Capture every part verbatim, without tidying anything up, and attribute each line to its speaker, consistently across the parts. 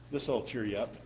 Speaker 1: This will cheer you up.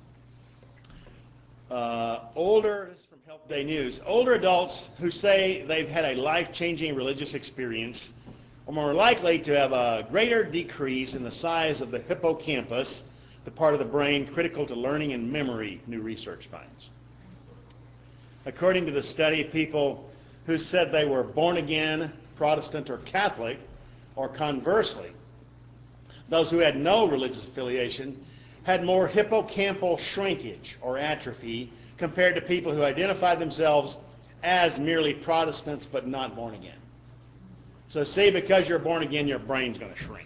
Speaker 1: Uh, older, this is from Help Day News, older adults who say they've had a life-changing religious experience are more likely to have a greater decrease in the size of the hippocampus, the part of the brain critical to learning and memory, new research finds. According to the study, people who said they were born again, Protestant or Catholic, or conversely, those who had no religious affiliation, had more hippocampal shrinkage or atrophy compared to people who identified themselves as merely Protestants but not born again. So see, because you're born again, your brain's going to shrink.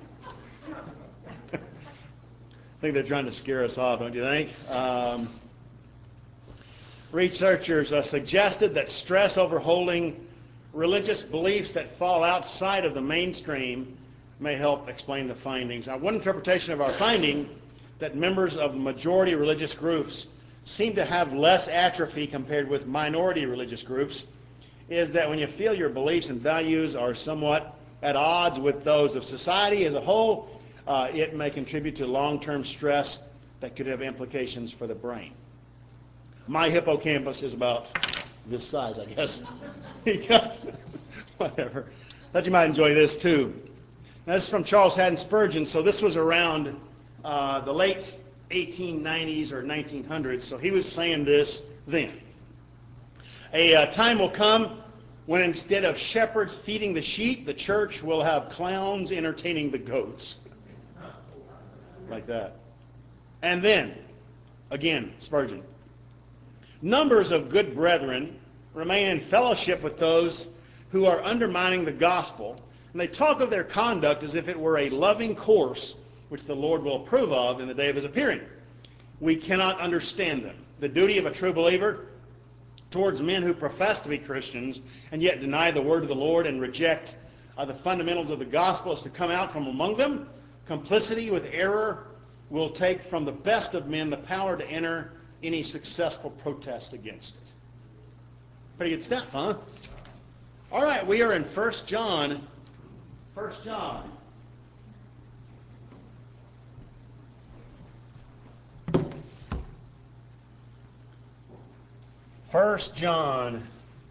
Speaker 1: I think they're trying to scare us off, don't you think? Um, researchers uh, suggested that stress over holding religious beliefs that fall outside of the mainstream may help explain the findings. Now, one interpretation of our finding that members of majority religious groups seem to have less atrophy compared with minority religious groups is that when you feel your beliefs and values are somewhat at odds with those of society as a whole, uh, it may contribute to long-term stress that could have implications for the brain. My hippocampus is about this size, I guess. Because, whatever. Thought you might enjoy this too. Now, this is from Charles Haddon Spurgeon, so this was around uh, the late eighteen nineties or nineteen hundreds, so he was saying this then. A uh, time will come when instead of shepherds feeding the sheep, the church will have clowns entertaining the goats. Like that. And then, again, Spurgeon, numbers of good brethren remain in fellowship with those who are undermining the gospel, and they talk of their conduct as if it were a loving course which the Lord will approve of in the day of his appearing. We cannot understand them. The duty of a true believer towards men who profess to be Christians and yet deny the word of the Lord and reject uh, the fundamentals of the gospel is to come out from among them. Complicity with error will take from the best of men the power to enter any successful protest against it. Pretty good stuff, huh? All right, we are in First John. First John. First John.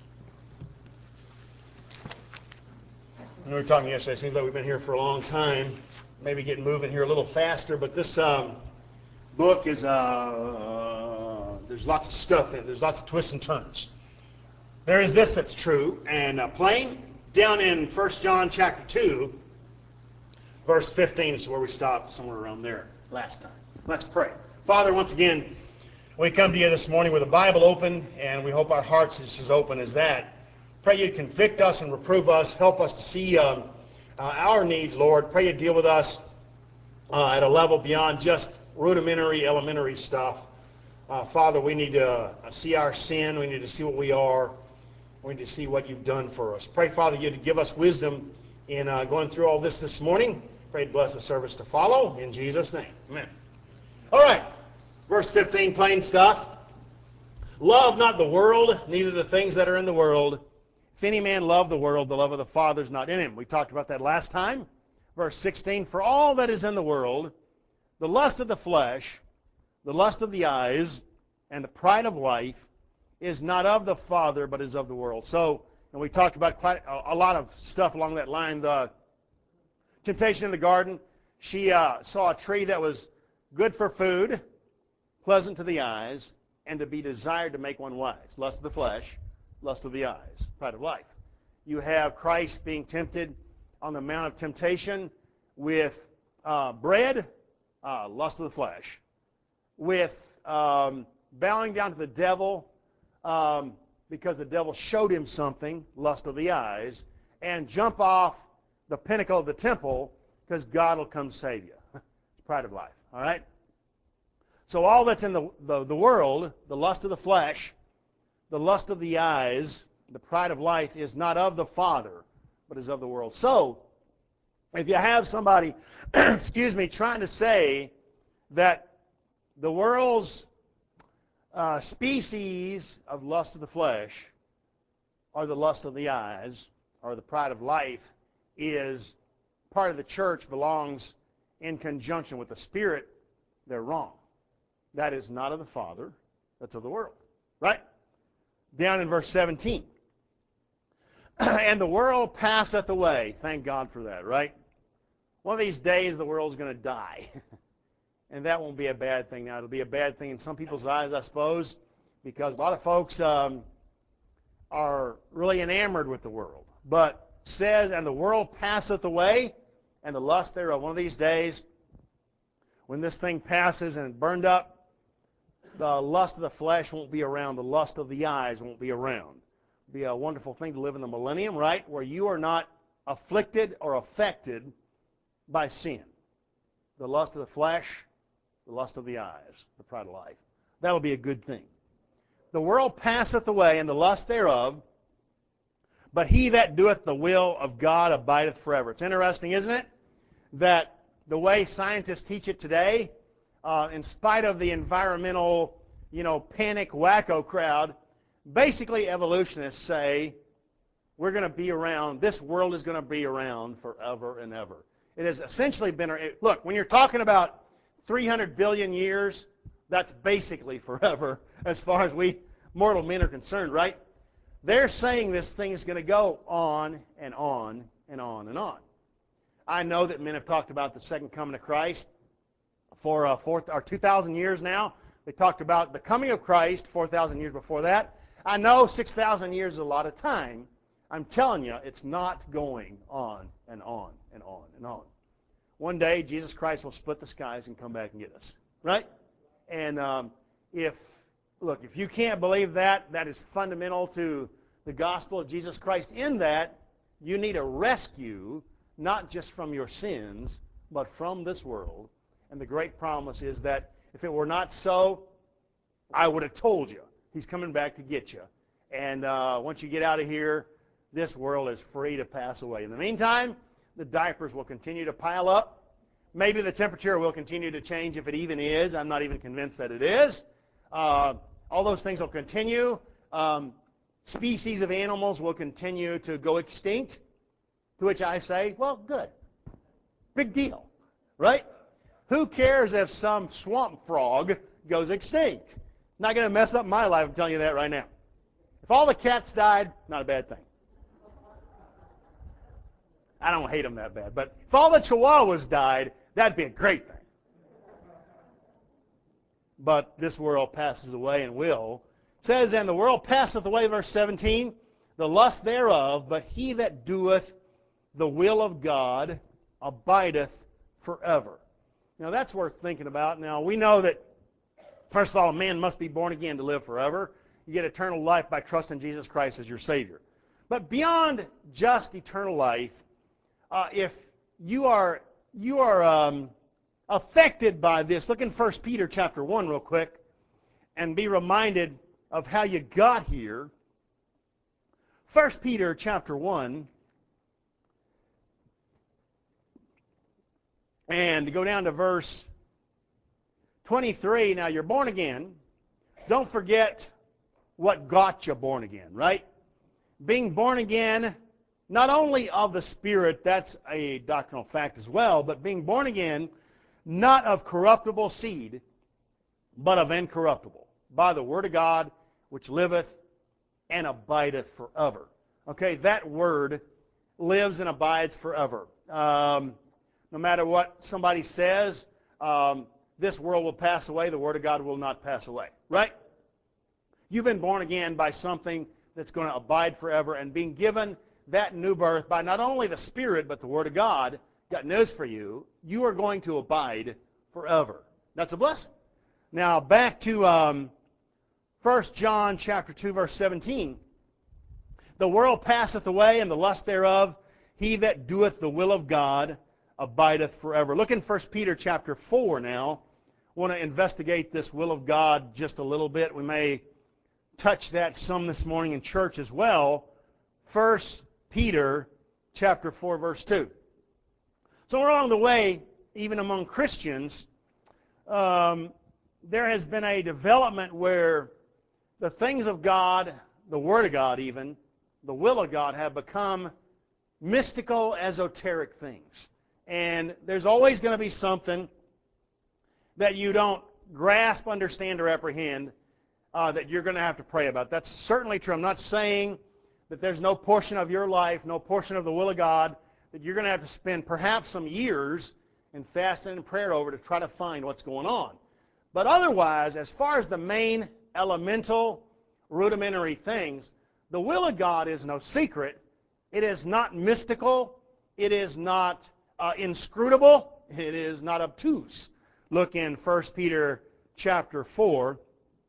Speaker 1: We were talking yesterday. It seems like we've been here for a long time. Maybe getting moving here a little faster, but this um, book is uh, uh, there's lots of stuff in it. There's lots of twists and turns. There is this that's true and uh, plain. Down in First John chapter two, verse fifteen is where we stopped, somewhere around there last time. Let's pray. Father, once again, we come to you this morning with a Bible open, and we hope our hearts is as open as that. Pray you convict us and reprove us. Help us to see um, uh, our needs, Lord. Pray you deal with us uh, at a level beyond just rudimentary, elementary stuff. Uh, Father, we need to uh, see our sin. We need to see what we are. We need to see what you've done for us. Pray, Father, you to give us wisdom in uh, going through all this this morning. Pray to bless the service to follow. In Jesus' name, amen. All right. Verse fifteen, plain stuff. Love not the world, neither the things that are in the world. If any man love the world, the love of the Father is not in him. We talked about that last time. Verse sixteen, for all that is in the world, the lust of the flesh, the lust of the eyes, and the pride of life, is not of the Father, but is of the world. So, and we talked about quite a, a lot of stuff along that line. The temptation in the garden, she uh, saw a tree that was good for food, pleasant to the eyes, and to be desired to make one wise. Lust of the flesh, lust of the eyes, pride of life. You have Christ being tempted on the Mount of Temptation with uh, bread, uh, lust of the flesh, with um, bowing down to the devil um, because the devil showed him something, lust of the eyes, and jump off the pinnacle of the temple because God will come save you. It's pride of life, all right? So all that's in the, the, the world, the lust of the flesh, the lust of the eyes, the pride of life, is not of the Father, but is of the world. So, if you have somebody, excuse me, trying to say that the world's uh, species of lust of the flesh, or the lust of the eyes, or the pride of life, is part of the church, belongs in conjunction with the Spirit, they're wrong. That is not of the Father, that's of the world. Right? Down in verse seventeen. And the world passeth away. Thank God for that, right? One of these days the world's going to die. And that won't be a bad thing. Now, it'll be a bad thing in some people's eyes, I suppose, because a lot of folks um, are really enamored with the world. But says, and the world passeth away, and the lust thereof. One of these days, when this thing passes and burned up, the lust of the flesh won't be around. The lust of the eyes won't be around. It'll be a wonderful thing to live in the millennium, right, where you are not afflicted or affected by sin. The lust of the flesh, the lust of the eyes, the pride of life. That'll be a good thing. The world passeth away, and the lust thereof, but he that doeth the will of God abideth forever. It's interesting, isn't it, that the way scientists teach it today, uh, in spite of the environmental, you know, panic wacko crowd, basically evolutionists say we're going to be around, this world is going to be around forever and ever. It has essentially been, look, when you're talking about three hundred billion years, that's basically forever as far as we mortal men are concerned, right? They're saying this thing is going to go on and on and on and on. I know that men have talked about the second coming of Christ for uh, four, or two thousand years now. They talked about the coming of Christ four thousand years before that. I know six thousand years is a lot of time. I'm telling you, it's not going on and on and on and on. One day, Jesus Christ will split the skies and come back and get us, right? And um, if, look, if you can't believe that, that is fundamental to the gospel of Jesus Christ. In that, you need a rescue, not just from your sins, but from this world. And the great promise is that if it were not so, I would have told you. He's coming back to get you. And uh, once you get out of here, this world is free to pass away. In the meantime, the diapers will continue to pile up. Maybe the temperature will continue to change if it even is. I'm not even convinced that it is. Uh, all those things will continue. Um, species of animals will continue to go extinct, to which I say, well, good. Big deal, right? Who cares if some swamp frog goes extinct? Not going to mess up my life, I'm telling you that right now. If all the cats died, not a bad thing. I don't hate them that bad. But if all the chihuahuas died, that'd be a great thing. But this world passes away and will. It says, and the world passeth away, verse seventeen, the lust thereof, but he that doeth the will of God abideth forever. Now that's worth thinking about. Now we know that, first of all, a man must be born again to live forever. You get eternal life by trusting Jesus Christ as your Savior. But beyond just eternal life, Uh, if you are you are um, affected by this, look in First Peter chapter one real quick and be reminded of how you got here. First Peter chapter one, and go down to verse twenty-three. Now, you're born again. Don't forget what got you born again, right? Being born again, not only of the Spirit, that's a doctrinal fact as well, but being born again, not of corruptible seed, but of incorruptible, by the Word of God, which liveth and abideth forever. Okay, that Word lives and abides forever. Um, no matter what somebody says, um, this world will pass away, the Word of God will not pass away, right? You've been born again by something that's going to abide forever, and being given that new birth by not only the Spirit, but the Word of God. Got news for you. You are going to abide forever. That's a blessing. Now, back to um, First John chapter two, verse seventeen. The world passeth away, and the lust thereof. He that doeth the will of God abideth forever. Look in First Peter chapter four now. I want to investigate this will of God just a little bit. We may touch that some this morning in church as well. First Peter chapter four, verse two. Somewhere along the way, even among Christians, um, there has been a development where the things of God, the Word of God even, the will of God have become mystical, esoteric things. And there's always going to be something that you don't grasp, understand, or apprehend uh, that you're going to have to pray about. That's certainly true. I'm not saying that there's no portion of your life, no portion of the will of God that you're going to have to spend perhaps some years in fasting and prayer over to try to find what's going on. But otherwise, as far as the main elemental, rudimentary things, the will of God is no secret. It is not mystical. It is not uh, inscrutable. It is not obtuse. Look in First Peter chapter four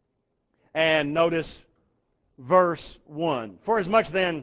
Speaker 1: and notice verse one. For as much then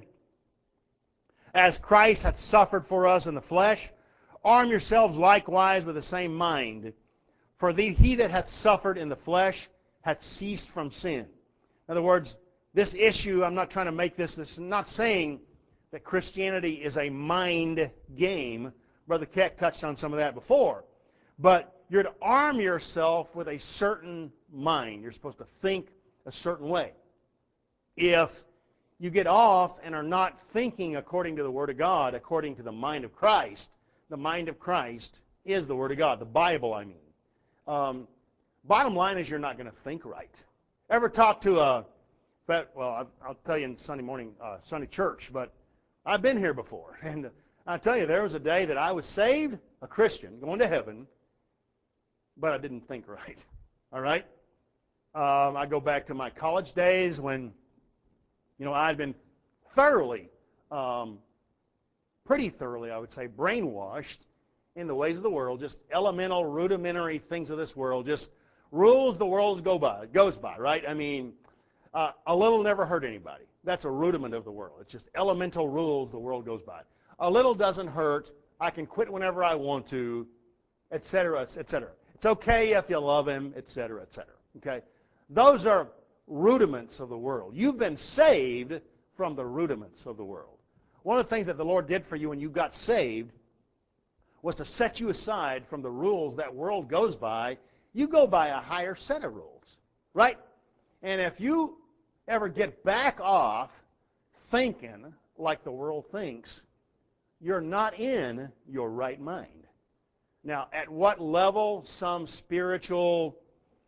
Speaker 1: as Christ hath suffered for us in the flesh, arm yourselves likewise with the same mind. For the, he that hath suffered in the flesh hath ceased from sin. In other words, this issue, I'm not trying to make this, this is not saying that Christianity is a mind game. Brother Keck touched on some of that before. But you're to arm yourself with a certain mind. You're supposed to think a certain way. If you get off and are not thinking according to the Word of God, according to the mind of Christ, the mind of Christ is the Word of God, the Bible, I mean. Um, bottom line is you're not going to think right. Ever talk to a, well, I'll, I'll tell you in Sunday morning, uh, Sunday church, but I've been here before. And I'll tell you, there was a day that I was saved, a Christian, going to heaven, but I didn't think right. All right? Um, I go back to my college days when, you know, I had been thoroughly, um, pretty thoroughly, I would say, brainwashed in the ways of the world, just elemental, rudimentary things of this world, just rules the world go by, goes by, right? I mean, uh, a little never hurt anybody. That's a rudiment of the world. It's just elemental rules the world goes by. A little doesn't hurt. I can quit whenever I want to, et cetera, et cetera. It's okay if you love him, et cetera, et cetera. Okay? Those are rudiments of the world. You've been saved from the rudiments of the world. One of the things that the Lord did for you when you got saved was to set you aside from the rules that world goes by. You go by a higher set of rules, right? And if you ever get back off thinking like the world thinks, you're not in your right mind. Now, at what level some spiritual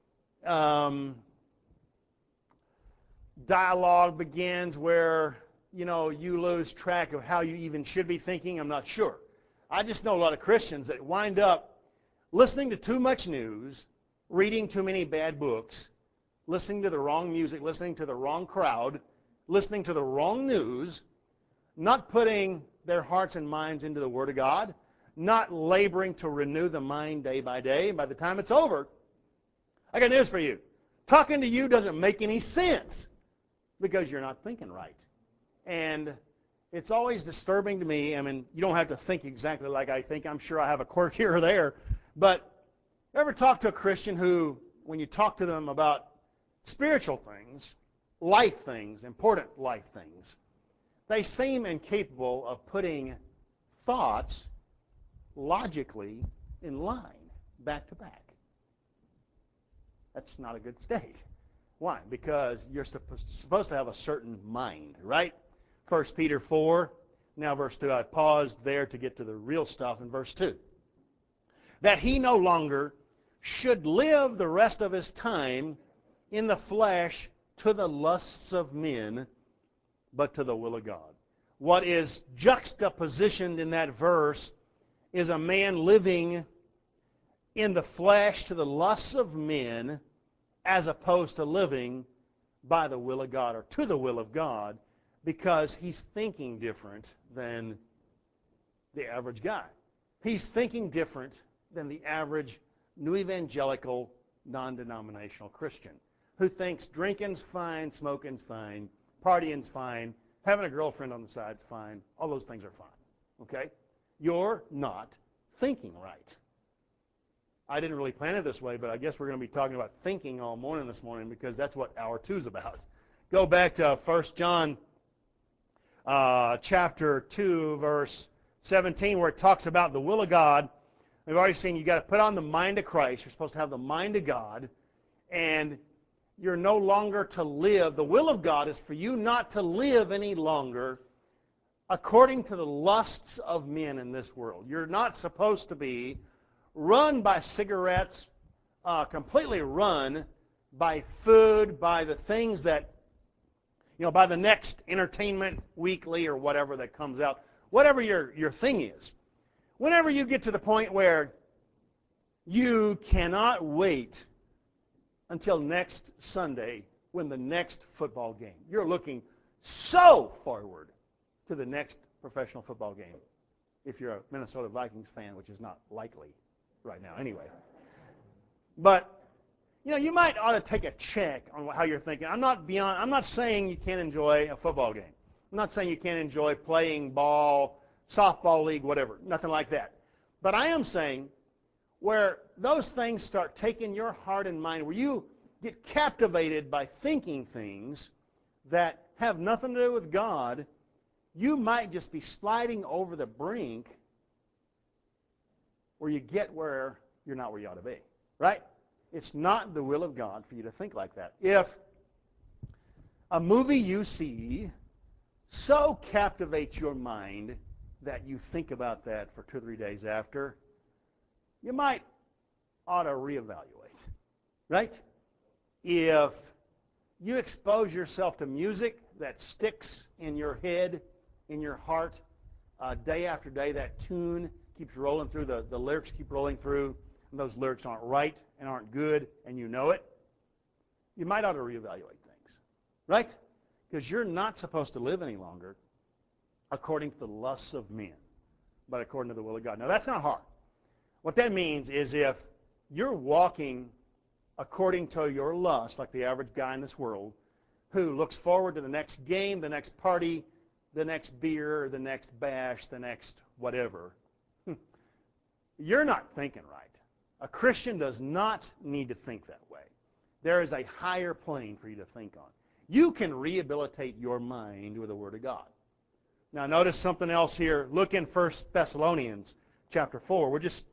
Speaker 1: um, dialogue begins where, you know, you lose track of how you even should be thinking, I'm not sure. I just know a lot of Christians that wind up listening to too much news, reading too many bad books, listening to the wrong music, listening to the wrong crowd, listening to the wrong news, not putting their hearts and minds into the Word of God, not laboring to renew the mind day by day. And by the time it's over, I got news for you. Talking to you doesn't make any sense because you're not thinking right. And it's always disturbing to me. I mean, you don't have to think exactly like I think. I'm sure I have a quirk here or there. But ever talk to a Christian who, when you talk to them about spiritual things, life things, important life things, they seem incapable of putting thoughts logically in line, back to back. That's not a good state. Why? Because you're supposed to have a certain mind, right? First Peter four, now verse two. I paused there to get to the real stuff in verse two. That he no longer should live the rest of his time in the flesh to the lusts of men, but to the will of God. What is juxtapositioned in that verse is a man living in the flesh to the lusts of men as opposed to living by the will of God or to the will of God, because he's thinking different than the average guy. He's thinking different than the average new evangelical, non-denominational Christian who thinks drinking's fine, smoking's fine, partying's fine, having a girlfriend on the side's fine. All those things are fine. Okay? You're not thinking right. I didn't really plan it this way, but I guess we're going to be talking about thinking all morning this morning because that's what hour two is about. Go back to First John uh, chapter two, verse seventeen, where it talks about the will of God. We've already seen you've got to put on the mind of Christ. You're supposed to have the mind of God, and you're no longer to live. The will of God is for you not to live any longer according to the lusts of men in this world. You're not supposed to be run by cigarettes, uh, completely run by food, by the things that, you know, by the next Entertainment Weekly or whatever that comes out, whatever your, your thing is. Whenever you get to the point where you cannot wait until next Sunday when the next football game, you're looking so forward to the next professional football game, if you're a Minnesota Vikings fan, which is not likely right now anyway. But, you know, you might ought to take a check on how you're thinking. I'm not beyond, I'm not saying you can't enjoy a football game. I'm not saying you can't enjoy playing ball, softball league, whatever, nothing like that. But I am saying where those things start taking your heart and mind, where you get captivated by thinking things that have nothing to do with God, you might just be sliding over the brink where you get where you're not where you ought to be, right? It's not the will of God for you to think like that. If a movie you see so captivates your mind that you think about that for two or three days after, you might ought to reevaluate, right? If you expose yourself to music that sticks in your head, in your heart, uh, day after day, that tune keeps rolling through, the, the lyrics keep rolling through, and those lyrics aren't right and aren't good, and you know it, you might ought to reevaluate things, right? Because you're not supposed to live any longer according to the lusts of men, but according to the will of God. Now, that's not hard. What that means is if you're walking according to your lust, like the average guy in this world, who looks forward to the next game, the next party, the next beer, the next bash, the next whatever, you're not thinking right. A Christian does not need to think that way. There is a higher plane for you to think on. You can rehabilitate your mind with the Word of God. Now, notice something else here. Look in First Thessalonians chapter four. We're just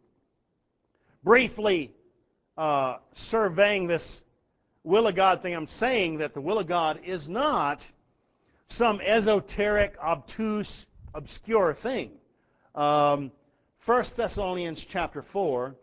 Speaker 1: briefly uh, surveying this will of God thing. I'm saying that the will of God is not some esoteric, obtuse, obscure thing. Um, First Thessalonians chapter four,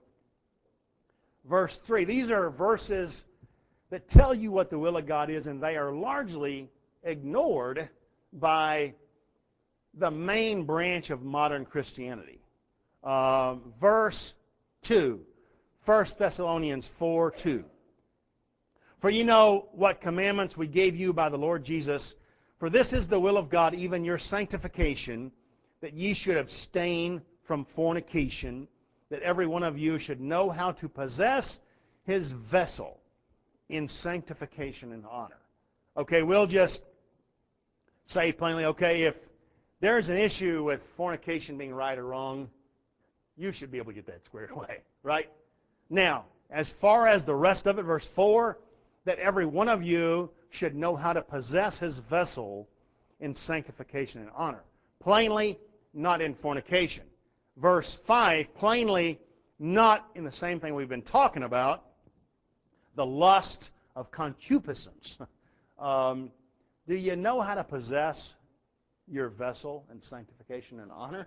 Speaker 1: verse three. These are verses that tell you what the will of God is, and they are largely ignored by the main branch of modern Christianity. Um, verse two, First Thessalonians four two. For you know what commandments we gave you by the Lord Jesus, for this is the will of God, even your sanctification, that ye should abstain from fornication, that every one of you should know how to possess his vessel in sanctification and honor. Okay, we'll just say plainly, okay, if there's an issue with fornication being right or wrong, you should be able to get that squared away, right? Now, as far as the rest of it, verse four, that every one of you should know how to possess his vessel in sanctification and honor. Plainly, not in fornication. Verse five, plainly, not in the same thing we've been talking about, the lust of concupiscence. um, do you know how to possess your vessel in sanctification and honor?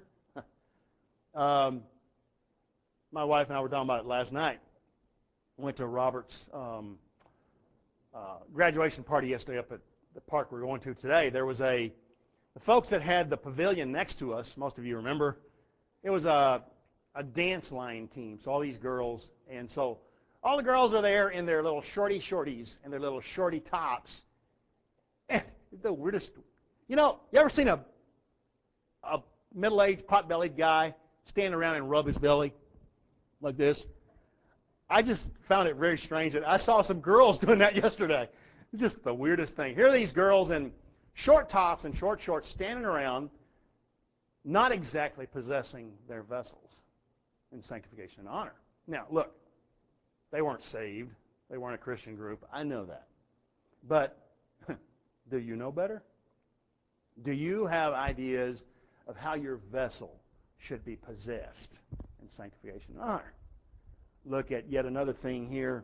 Speaker 1: um, my wife and I were talking about it last night. Went to Robert's um, uh, graduation party yesterday up at the park we're going to today. There was a, the folks that had the pavilion next to us, most of you remember, it was a, a dance line team, so all these girls, and so all the girls are there in their little shorty shorties and their little shorty tops. And the weirdest, you know, you ever seen a, a middle-aged, pot-bellied guy stand around and rub his belly like this? I just found it very strange that I saw some girls doing that yesterday. It's just the weirdest thing. Here are these girls in short tops and short shorts standing around, not exactly possessing their vessels in sanctification and honor. Now, look, they weren't saved. They weren't a Christian group. I know that. But do you know better? Do you have ideas of how your vessel should be possessed in sanctification and honor? Look at yet another thing here.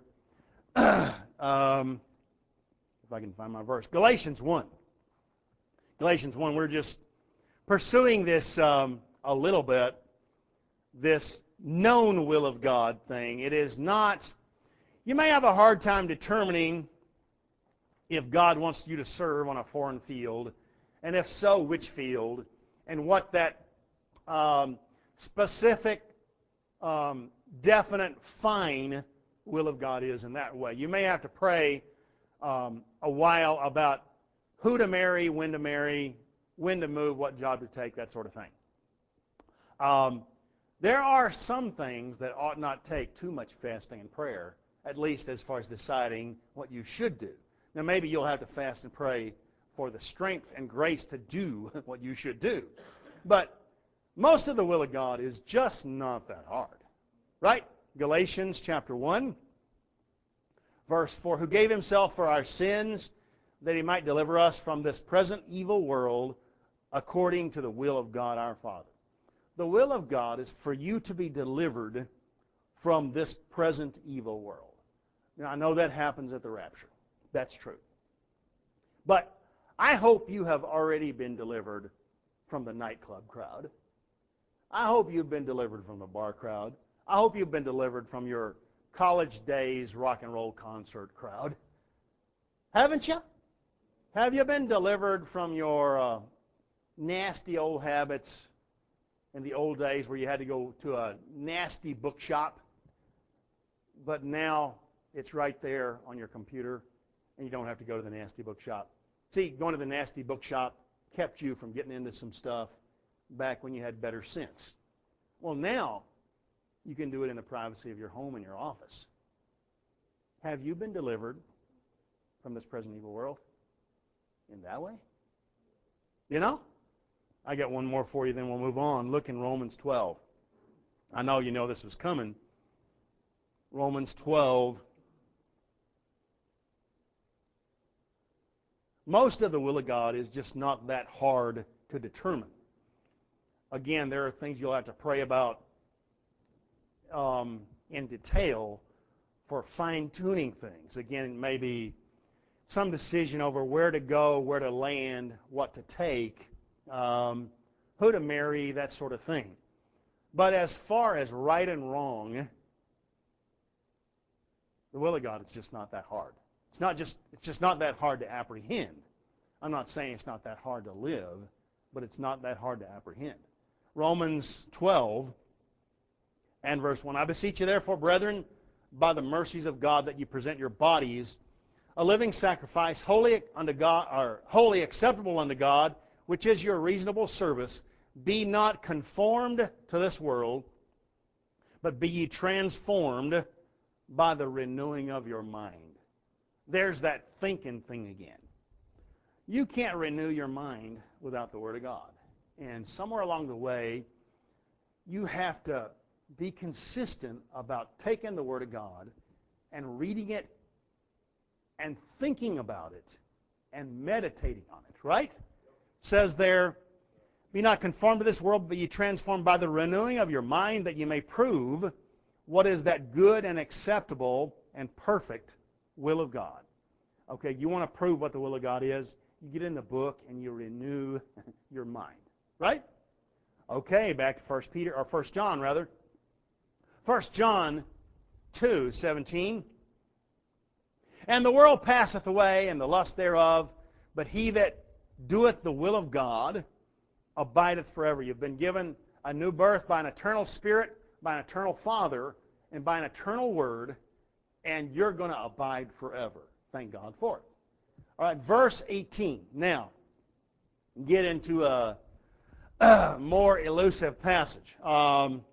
Speaker 1: um, if I can find my verse. Galatians one. Galatians one, we're just pursuing this um, a little bit, this known will of God thing. It is not, You may have a hard time determining if God wants you to serve on a foreign field, and if so, which field, and what that um, specific, um, definite, fine will of God is in that way. You may have to pray um, a while about who to marry, when to marry, when to move, what job to take, that sort of thing. Um, there are some things that ought not take too much fasting and prayer, at least as far as deciding what you should do. Now, maybe you'll have to fast and pray for the strength and grace to do what you should do. But most of the will of God is just not that hard. Right? Galatians chapter one, verse four, who gave himself for our sins that he might deliver us from this present evil world according to the will of God our Father. The will of God is for you to be delivered from this present evil world. Now, I know that happens at the rapture. That's true. But I hope you have already been delivered from the nightclub crowd. I hope you've been delivered from the bar crowd. I hope you've been delivered from your college days rock and roll concert crowd. Haven't you? Have you been delivered from your uh, nasty old habits in the old days where you had to go to a nasty bookshop, but now it's right there on your computer and you don't have to go to the nasty bookshop? See, going to the nasty bookshop kept you from getting into some stuff back when you had better sense. Well, now you can do it in the privacy of your home and your office. Have you been delivered from this present evil world in that way? You know? I got one more for you, then we'll move on. Look in Romans twelve. I know you know this was coming. Romans twelve. Most of the will of God is just not that hard to determine. Again, there are things you'll have to pray about um, in detail for fine-tuning things. Again, maybe some decision over where to go, where to land, what to take, um, who to marry, that sort of thing. But as far as right and wrong, the will of God is just not that hard. It's not just it's just not that hard to apprehend. I'm not saying it's not that hard to live, but it's not that hard to apprehend. Romans twelve and verse one, I beseech you therefore, brethren, by the mercies of God, that you present your bodies a living sacrifice, holy unto God, or wholly acceptable unto God, which is your reasonable service. Be not conformed to this world, but be ye transformed by the renewing of your mind. There's that thinking thing again. You can't renew your mind without the Word of God. And somewhere along the way, you have to be consistent about taking the Word of God and reading it and thinking about it and meditating on it, right? It says there, be not conformed to this world, but ye transformed by the renewing of your mind, that ye may prove what is that good and acceptable and perfect will of God. Okay, you want to prove what the will of God is? You get in the book and you renew your mind, right? Okay, back to First Peter or First John rather. First John two seventeen. And the world passeth away, and the lust thereof, but he that doeth the will of God abideth forever. You've been given a new birth by an eternal Spirit, by an eternal Father, and by an eternal Word, and you're going to abide forever. Thank God for it. All right, verse eighteen. Now, get into a, a more elusive passage. Um,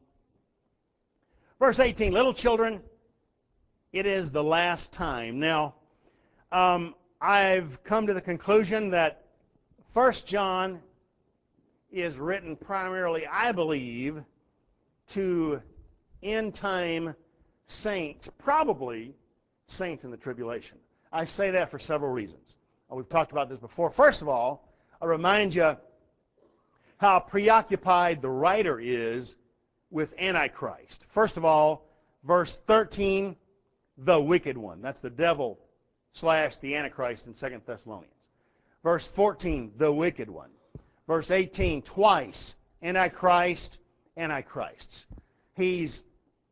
Speaker 1: verse eighteen, little children, it is the last time. Now, um, I've come to the conclusion that First John is written primarily, I believe, to end-time saints, probably saints in the tribulation. I say that for several reasons. We've talked about this before. First of all, I remind you how preoccupied the writer is with Antichrist. First of all, verse thirteen, the wicked one. That's the devil slash the Antichrist in Second Thessalonians. Verse fourteen, the wicked one. Verse eighteen, twice, Antichrist, Antichrists. He's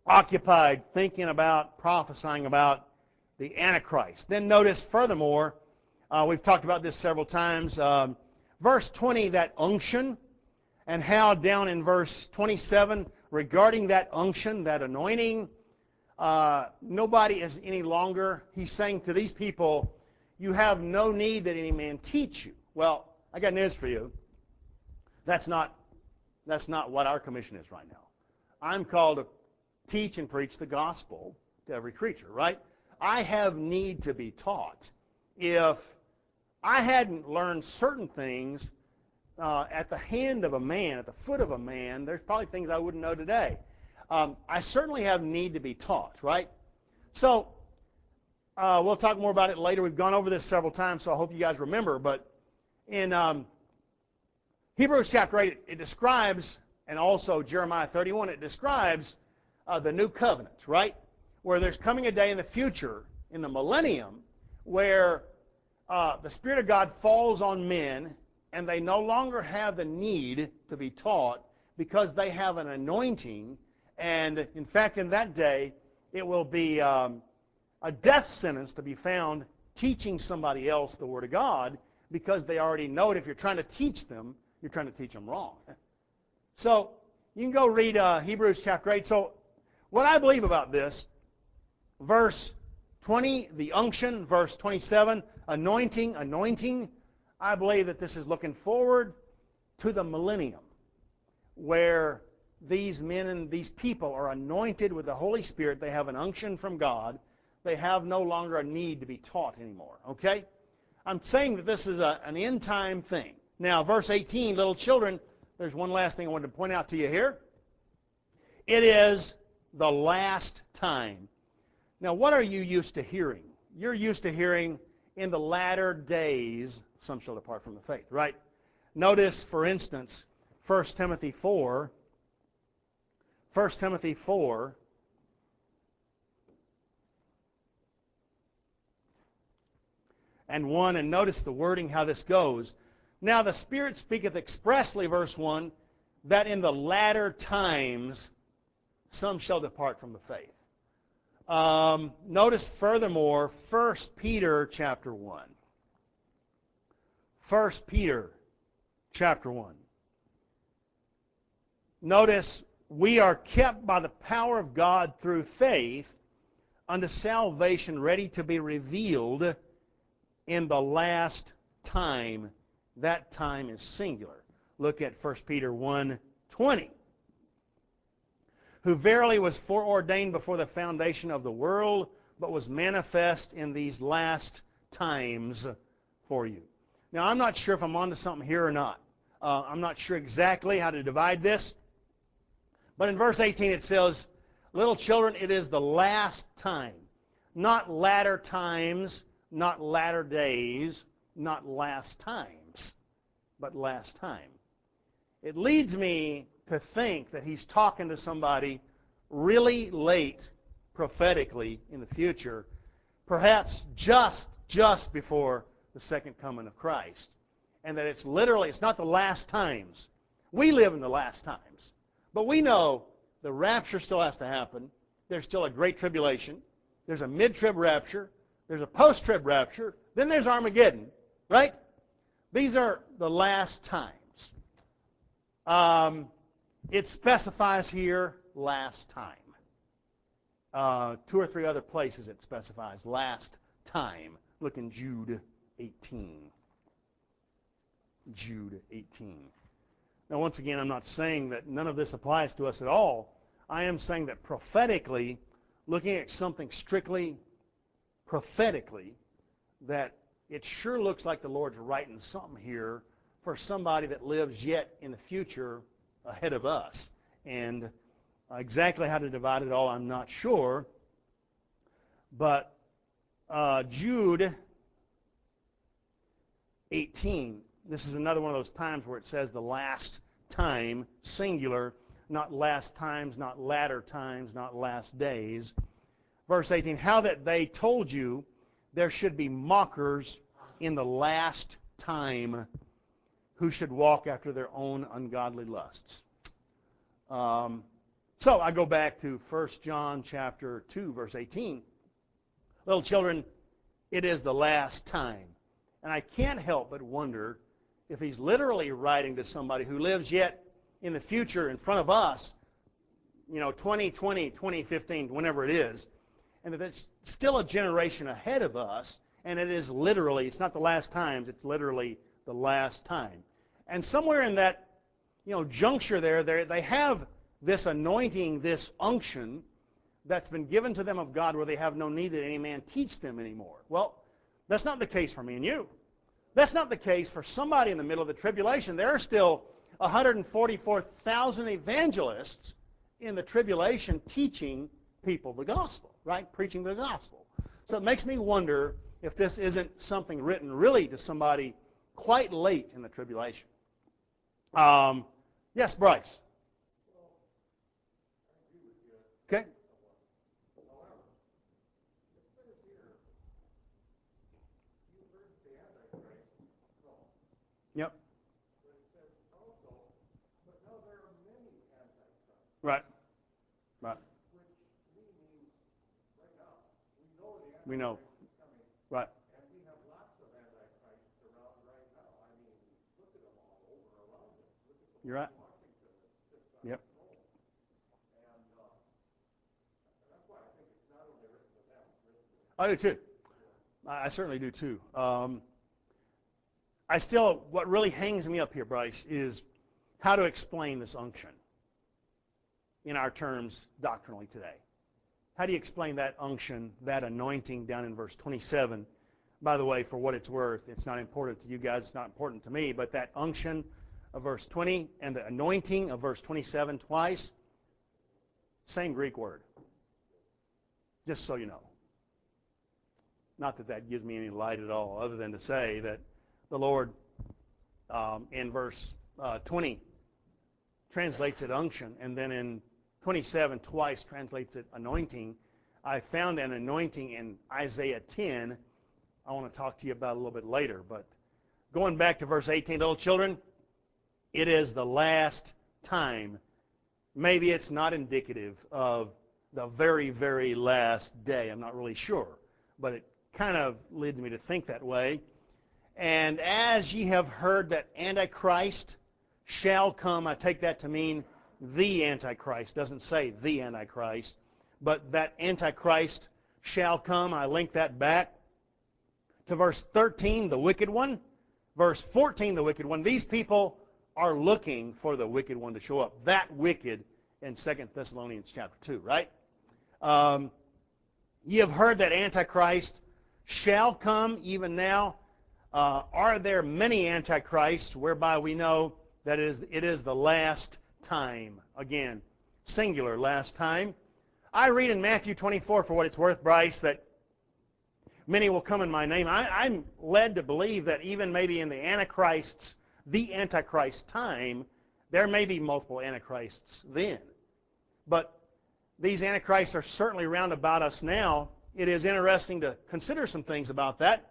Speaker 1: occupied thinking about, prophesying about the Antichrist. Then notice, furthermore, uh, we've talked about this several times, um, verse twenty, that unction, and how down in verse twenty-seven, regarding that unction, that anointing, uh, nobody is any longer, he's saying to these people, you have no need that any man teach you. Well, I got news for you. That's not, that's not what our commission is right now. I'm called to teach and preach the gospel to every creature, right? I have need to be taught. If I hadn't learned certain things uh, at the hand of a man, at the foot of a man, there's probably things I wouldn't know today. Um, I certainly have need to be taught, right? So, uh, we'll talk more about it later. We've gone over this several times, so I hope you guys remember. But in um, Hebrews chapter eight, it, it describes, and also Jeremiah thirty-one, it describes uh, the new covenant, right? Where there's coming a day in the future, in the millennium, where uh, the Spirit of God falls on men, and they no longer have the need to be taught because they have an anointing. And, in fact, in that day, it will be um, a death sentence to be found teaching somebody else the Word of God because they already know it. If you're trying to teach them, you're trying to teach them wrong. So you can go read uh, Hebrews chapter eight. So what I believe about this, verse twenty, the unction, verse twenty-seven, anointing, anointing, I believe that this is looking forward to the millennium where these men and these people are anointed with the Holy Spirit. They have an unction from God. They have no longer a need to be taught anymore. Okay? I'm saying that this is a, an end-time thing. Now, verse eighteen, little children, there's one last thing I wanted to point out to you here. It is the last time. Now, what are you used to hearing? You're used to hearing, in the latter days, some shall depart from the faith, right? Notice, for instance, First Timothy four, First Timothy four, and one, and notice the wording, how this goes. Now the Spirit speaketh expressly, verse one, that in the latter times some shall depart from the faith. Um, notice furthermore, First Peter chapter one. First Peter chapter one. Notice, we are kept by the power of God through faith unto salvation, ready to be revealed in the last time. That time is singular. Look at First Peter one twenty. Who verily was foreordained before the foundation of the world, but was manifest in these last times for you. Now, I'm not sure if I'm onto something here or not. Uh, I'm not sure exactly how to divide this. But in verse eighteen it says, little children, it is the last time. Not latter times, not latter days, not last times, but last time. It leads me to think that he's talking to somebody really late prophetically in the future, perhaps just, just before the second coming of Christ. And that it's literally, it's not the last times. We live in the last times. But we know the rapture still has to happen. There's still a great tribulation. There's a mid-trib rapture. There's a post-trib rapture. Then there's Armageddon, right? These are the last times. Um, it specifies here last time. Uh, two or three other places it specifies last time. Look in Jude eighteen. Jude eighteen. Now, once again, I'm not saying that none of this applies to us at all. I am saying that prophetically, looking at something strictly prophetically, that it sure looks like the Lord's writing something here for somebody that lives yet in the future ahead of us. And exactly how to divide it all, I'm not sure. But uh, Jude eighteen, this is another one of those times where it says the last time, singular, not last times, not latter times, not last days. Verse eighteen, how that they told you there should be mockers in the last time who should walk after their own ungodly lusts. Um, So I go back to First John chapter two, verse eighteen. Little children, it is the last time. And I can't help but wonder if he's literally writing to somebody who lives yet in the future in front of us, you know, twenty twenty, twenty fifteen, whenever it is, and if it's still a generation ahead of us, and it is literally, it's not the last times, it's literally the last time. And somewhere in that, you know, juncture there, they have this anointing, this unction that's been given to them of God where they have no need that any man teach them anymore. Well, that's not the case for me and you. That's not the case for somebody in the middle of the tribulation. There are still one hundred forty-four thousand evangelists in the tribulation teaching people the gospel, right? Preaching the gospel. So it makes me wonder if this isn't something written really to somebody quite late in the tribulation. Um, yes, Bryce. Okay. Yep. Right. Right. We know. Right. You're right. Yep. I do too. I certainly do too. Um, I still, what really hangs me up here, Bryce, is how to explain this unction in our terms doctrinally today. How do you explain that unction, that anointing down in verse twenty-seven? By the way, for what it's worth, it's not important to you guys, it's not important to me, but that unction of verse twenty and the anointing of verse twenty-seven twice, same Greek word. Just so you know. Not that that gives me any light at all, other than to say that the Lord um, in verse uh, twenty translates it unction, and then in twenty-seven twice translates it anointing. I found an anointing in Isaiah ten. I want to talk to you about a little bit later. But going back to verse eighteen, little children, it is the last time. Maybe it's not indicative of the very, very last day. I'm not really sure. But it kind of leads me to think that way. And as ye have heard that Antichrist shall come, I take that to mean the Antichrist. Doesn't say the Antichrist, but that Antichrist shall come. I link that back to verse thirteen, the wicked one. Verse fourteen, the wicked one. These people are looking for the wicked one to show up. That wicked in Second Thessalonians chapter two, right? Um, ye have heard that Antichrist shall come even now. Uh, are there many antichrists whereby we know that it is, it is the last time? Again, singular, last time. I read in Matthew twenty-four, for what it's worth, Bryce, that many will come in my name. I, I'm led to believe that even maybe in the Antichrist's, the Antichrist time, there may be multiple Antichrists then. But these Antichrists are certainly round about us now. It is interesting to consider some things about that.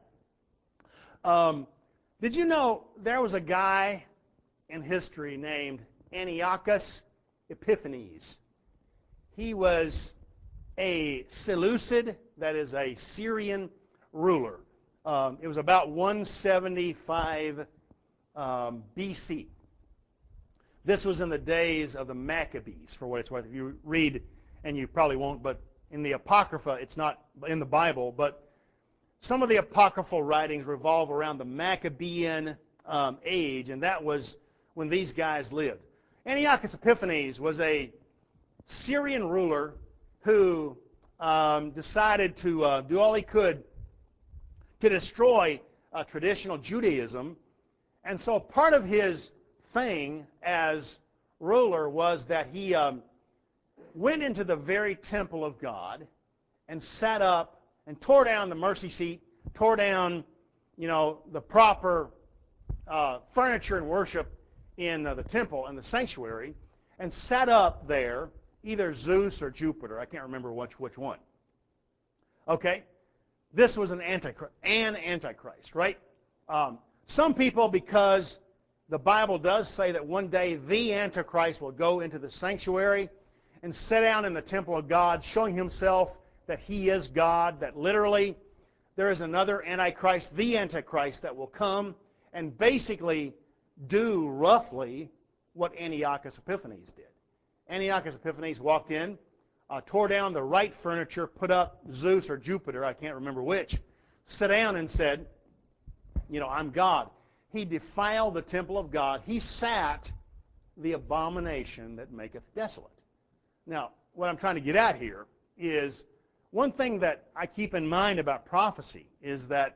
Speaker 1: Um, did you know there was a guy in history named Antiochus Epiphanes? He was a Seleucid, that is a Syrian ruler. Um, it was about one seventy-five um, B C. This was in the days of the Maccabees, for what it's worth. If you read, and you probably won't, but in the Apocrypha, it's not in the Bible, but some of the apocryphal writings revolve around the Maccabean um, age, and that was when these guys lived. Antiochus Epiphanes was a Syrian ruler who um, decided to uh, do all he could to destroy uh, traditional Judaism. And so part of his thing as ruler was that he um, went into the very temple of God and sat up and tore down the mercy seat, tore down, you know, the proper uh, furniture and worship in uh, the temple and the sanctuary, and sat up there, either Zeus or Jupiter. I can't remember which which one. Okay? This was an antichrist, an antichrist, right? Um, some people, because the Bible does say that one day the Antichrist will go into the sanctuary and sit down in the temple of God, showing himself that he is God, that literally there is another Antichrist, the Antichrist, that will come and basically do roughly what Antiochus Epiphanes did. Antiochus Epiphanes walked in, uh, tore down the right furniture, put up Zeus or Jupiter, I can't remember which, sat down and said, you know, I'm God. He defiled the temple of God. He sat the abomination that maketh desolate. Now, what I'm trying to get at here is one thing that I keep in mind about prophecy is that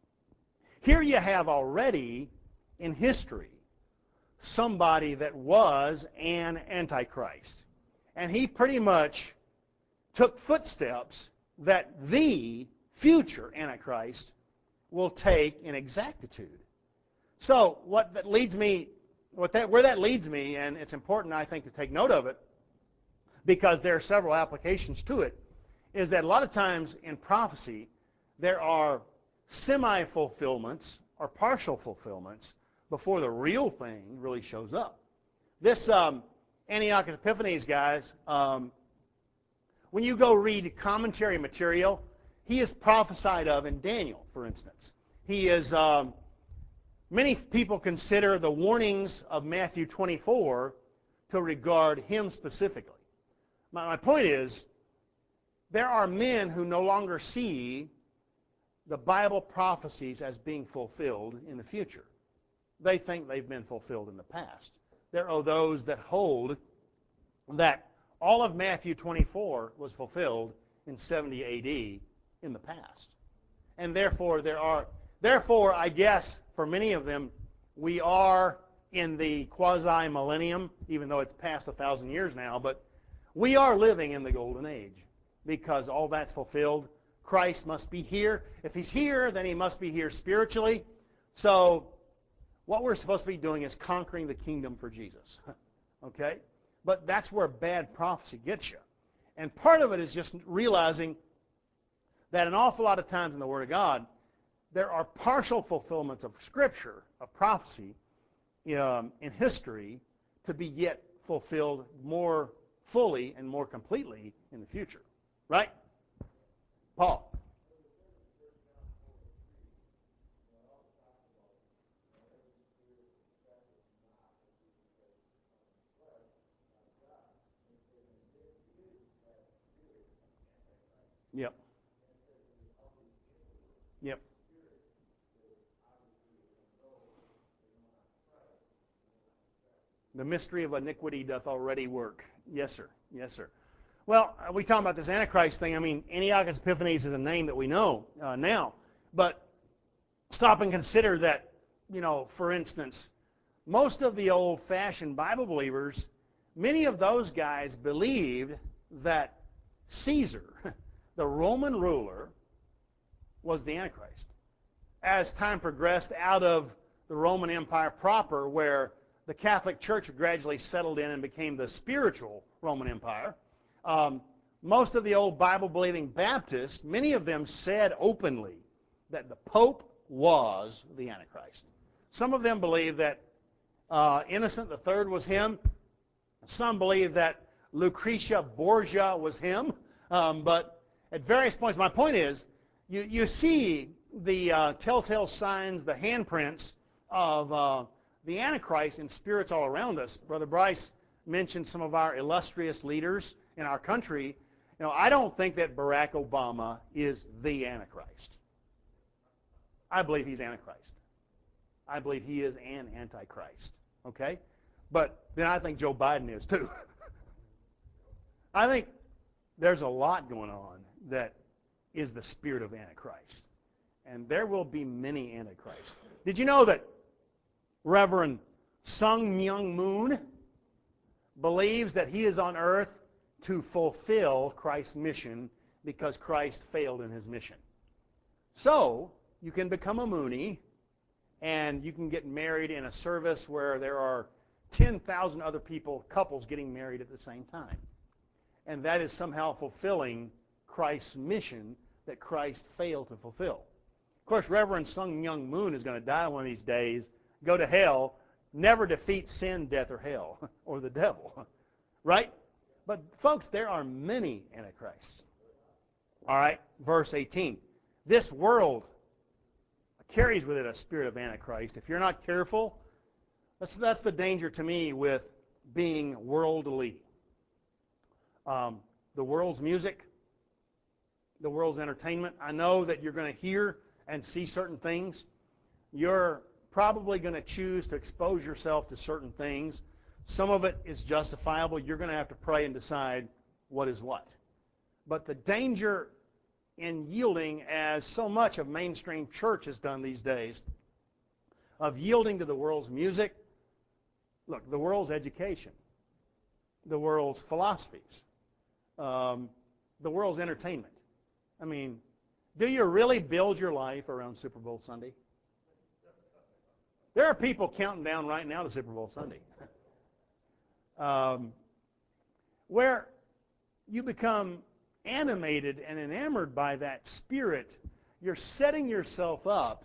Speaker 1: here you have already in history somebody that was an Antichrist. And he pretty much took footsteps that the future Antichrist will take in exactitude. So what that leads me, what that, where that leads me, and it's important, I think, to take note of it, because there are several applications to it, is that a lot of times in prophecy, there are semi-fulfillments or partial fulfillments before the real thing really shows up. This um, Antiochus Epiphanes, guys, um, when you go read commentary material, he is prophesied of in Daniel, for instance. He is, um, many people consider the warnings of Matthew twenty-four to regard him specifically. My, my point is, there are men who no longer see the Bible prophecies as being fulfilled in the future. They think they've been fulfilled in the past. There are those that hold that all of Matthew twenty-four was fulfilled in seventy A D in the past. And therefore, there are, therefore, I guess, for many of them, we are in the quasi-millennium, even though it's past a thousand years now, but we are living in the golden age because all that's fulfilled. Christ must be here. If he's here, then he must be here spiritually. So what we're supposed to be doing is conquering the kingdom for Jesus. Okay? But that's where bad prophecy gets you. And part of it is just realizing that an awful lot of times in the Word of God, there are partial fulfillments of Scripture, of prophecy, um, in history, to be yet fulfilled more fully and more completely in the future. Right? Paul. Yep. Yep. The mystery of iniquity doth already work. Yes, sir. Yes, sir. Well, we talk about this Antichrist thing. I mean, Antiochus Epiphanes is a name that we know uh, now. But stop and consider that, you know, for instance, most of the old-fashioned Bible believers, many of those guys believed that Caesar, the Roman ruler, was the Antichrist. As time progressed out of the Roman Empire proper, where the Catholic Church gradually settled in and became the spiritual Roman Empire, um, most of the old Bible-believing Baptists, many of them said openly that the Pope was the Antichrist. Some of them believed that uh, Innocent the Third was him. Some believe that Lucretia Borgia was him. Um, but at various points, my point is, you, you see the uh, telltale signs, the handprints of uh, the Antichrist in spirits all around us. Brother Bryce mentioned some of our illustrious leaders in our country. You know, I don't think that Barack Obama is the Antichrist. I believe he's Antichrist. I believe he is an Antichrist. Okay? But then I think Joe Biden is too. I think there's a lot going on that is the spirit of Antichrist. And there will be many Antichrists. Did you know that Reverend Sun Myung Moon believes that he is on earth to fulfill Christ's mission because Christ failed in his mission? So, you can become a Moonie and you can get married in a service where there are ten thousand other people, couples getting married at the same time. And that is somehow fulfilling Christ's mission that Christ failed to fulfill. Of course, Reverend Sun Myung Moon is going to die one of these days, go to hell, never defeat sin, death, or hell, or the devil. Right? But, folks, there are many antichrists. All right, verse eighteen. This world carries with it a spirit of antichrist. If you're not careful, that's, that's the danger to me with being worldly. Um, the world's music, the world's entertainment. I know that you're going to hear and see certain things. You're probably going to choose to expose yourself to certain things. Some of it is justifiable. You're going to have to pray and decide what is what. But the danger in yielding, as so much of mainstream church has done these days, of yielding to the world's music, look, the world's education, the world's philosophies, um, the world's entertainment. I mean, do you really build your life around Super Bowl Sunday? There are people counting down right now to Super Bowl Sunday. um, where you become animated and enamored by that spirit, you're setting yourself up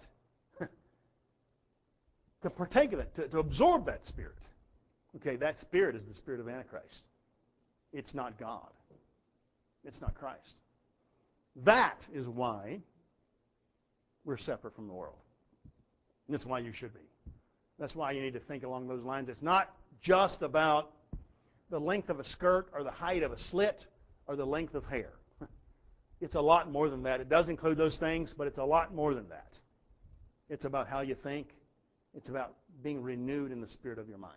Speaker 1: to partake of it, to, to absorb that spirit. Okay, that spirit is the spirit of Antichrist. It's not God. It's not Christ. That is why we're separate from the world. And that's why you should be. That's why you need to think along those lines. It's not just about the length of a skirt or the height of a slit or the length of hair. It's a lot more than that. It does include those things, but it's a lot more than that. It's about how you think. It's about being renewed in the spirit of your mind.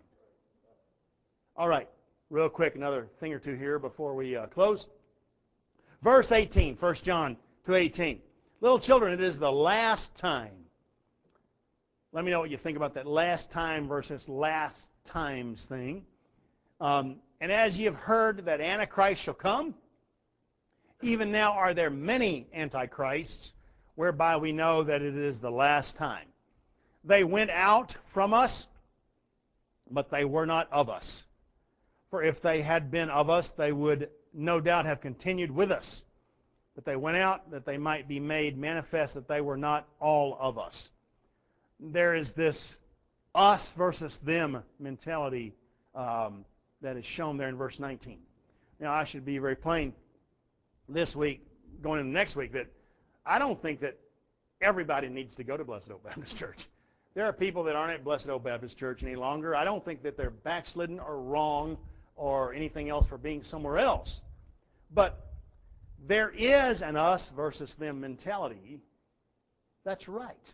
Speaker 1: All right, real quick, another thing or two here before we uh, close. Verse eighteen, First John two eighteen. Little children, it is the last time. Let me know what you think about that last time versus last times thing. Um, and as ye have heard that Antichrist shall come, even now are there many antichrists, whereby we know that it is the last time. They went out from us, but they were not of us. For if they had been of us, they would no doubt have continued with us. But they went out that they might be made manifest that they were not all of us. There is this us versus them mentality um, that is shown there in verse nineteen. Now, I should be very plain this week, going into next week, that I don't think that everybody needs to go to Blessed Oak Baptist Church. There are people that aren't at Blessed Oak Baptist Church any longer. I don't think that they're backslidden or wrong or anything else for being somewhere else. But there is an us versus them mentality. That's right.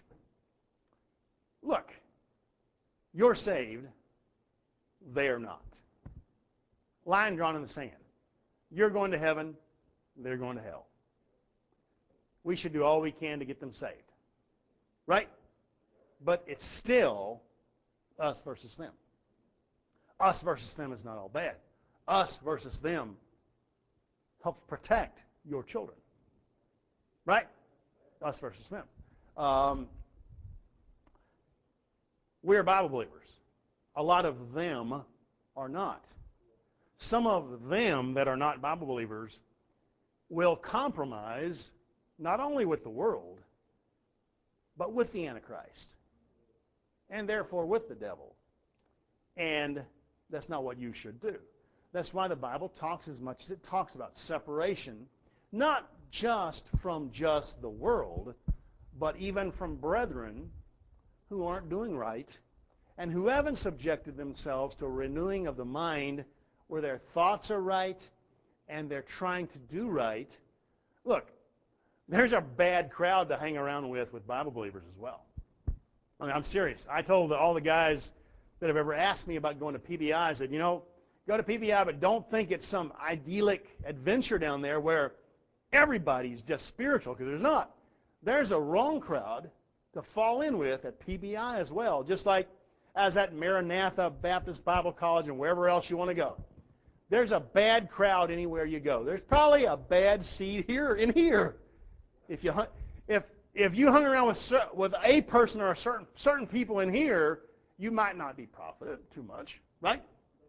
Speaker 1: Look, you're saved, they are not. Line drawn in the sand. You're going to heaven, they're going to hell. We should do all we can to get them saved. Right? But it's still us versus them. Us versus them is not all bad. Us versus them helps protect your children. Right? Us versus them. Um, we're Bible believers. A lot of them are not. Some of them that are not Bible believers will compromise not only with the world, but with the Antichrist, and therefore with the devil. And that's not what you should do. That's why the Bible talks as much as it talks about separation, not just from just the world, but even from brethren who aren't doing right and who haven't subjected themselves to a renewing of the mind where their thoughts are right and they're trying to do right. Look, there's a bad crowd to hang around with with Bible believers as well. I mean, I'm serious. I told all the guys that have ever asked me about going to P B I, I said, you know, go to P B I, but don't think it's some idyllic adventure down there where everybody's just spiritual, because there's not. There's a wrong crowd to fall in with at P B I as well, just like as at Maranatha Baptist Bible College and wherever else you want to go. There's a bad crowd anywhere you go. There's probably a bad seed here in here. If you if if you hung around with with a person or a certain certain people in here, you might not be profited too much, right?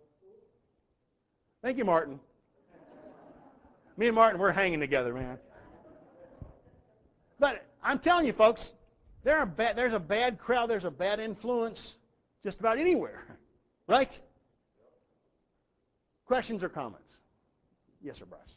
Speaker 1: Thank you, Martin. Me and Martin, we're hanging together, man. But I'm telling you, folks, there are bad, there's a bad crowd, there's a bad influence just about anywhere, right? Questions or comments? Yes, sir, Bryce.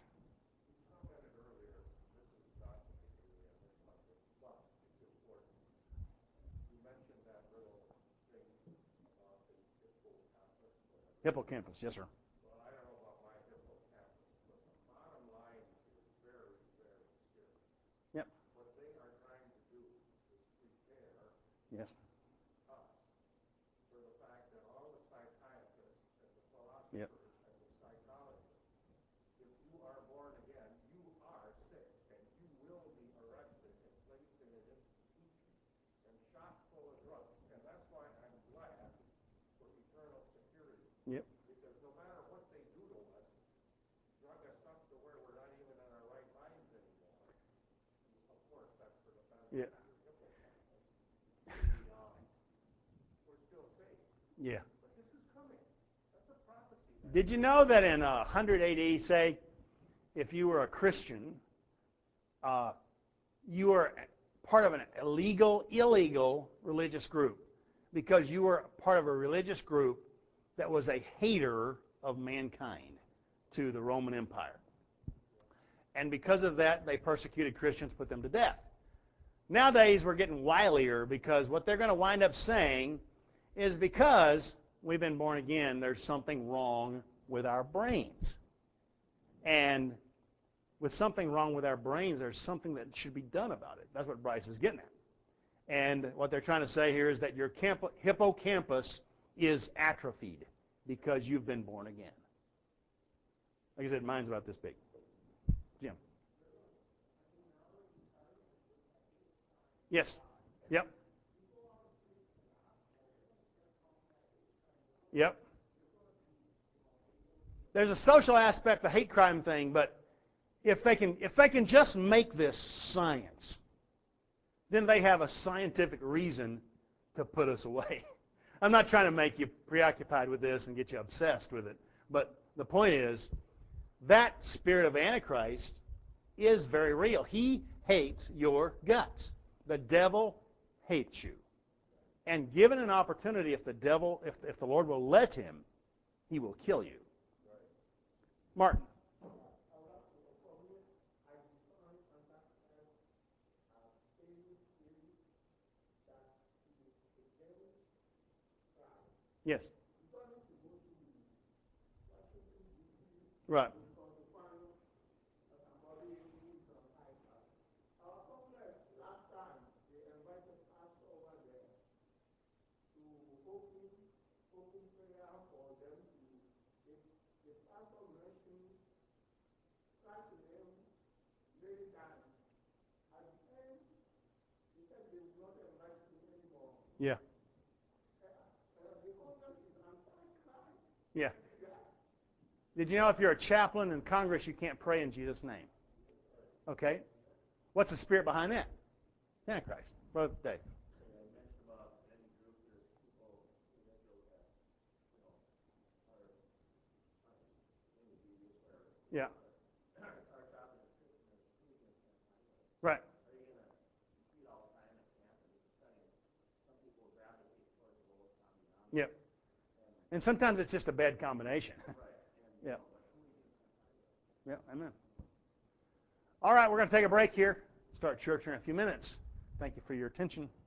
Speaker 1: Hippocampus, yes, sir.
Speaker 2: Well, I don't know about my hippocampus, but the bottom line is very, very serious.
Speaker 1: Yep.
Speaker 2: What they are trying to do is prepare
Speaker 1: Yes.
Speaker 2: us for the fact that all the psychiatrists and the philosophers
Speaker 1: Yep.
Speaker 2: and the psychologists, if you are born again, you are sick, and you will be arrested and placed in an institution and shot full of drugs. And that's why I'm glad for eternal security.
Speaker 1: Yep.
Speaker 2: Because no matter what they do to us, drug us up to where we're not even in our right minds anymore. Of course, that's for the benefit
Speaker 1: Yeah.
Speaker 2: of your hippocampus. Um, we're still safe.
Speaker 1: Yeah.
Speaker 2: But this is coming. That's a prophecy. That
Speaker 1: Did you know that in uh, one hundred A D, say, if you were a Christian, uh, you were part of an illegal, illegal religious group because you were part of a religious group that was a hater of mankind to the Roman Empire. And because of that, they persecuted Christians, put them to death. Nowadays, we're getting wilier because what they're going to wind up saying is because we've been born again, there's something wrong with our brains. And with something wrong with our brains, there's something that should be done about it. That's what Bryce is getting at. And what they're trying to say here is that your camp- hippocampus is atrophied because you've been born again. Like I said, mine's about this big. Jim. Yes. Yep. Yep. There's a social aspect, the hate crime thing, but if they can if they can just make this science, then they have a scientific reason to put us away. I'm not trying to make you preoccupied with this and get you obsessed with it, but the point is that spirit of Antichrist is very real. He hates your guts. The devil hates you. And given an opportunity, if the devil, if, if the Lord will let him, he will kill you. Martin. Yes. Right. Yeah. Yeah. Did you know if you're a chaplain in Congress, you can't pray in Jesus' name? Okay. What's the spirit behind that? Antichrist. Brother Dave. Yeah. Right. Yep. And sometimes it's just a bad combination. Yeah. Yeah, amen. All right, we're going to take a break here. Start church in a few minutes. Thank you for your attention.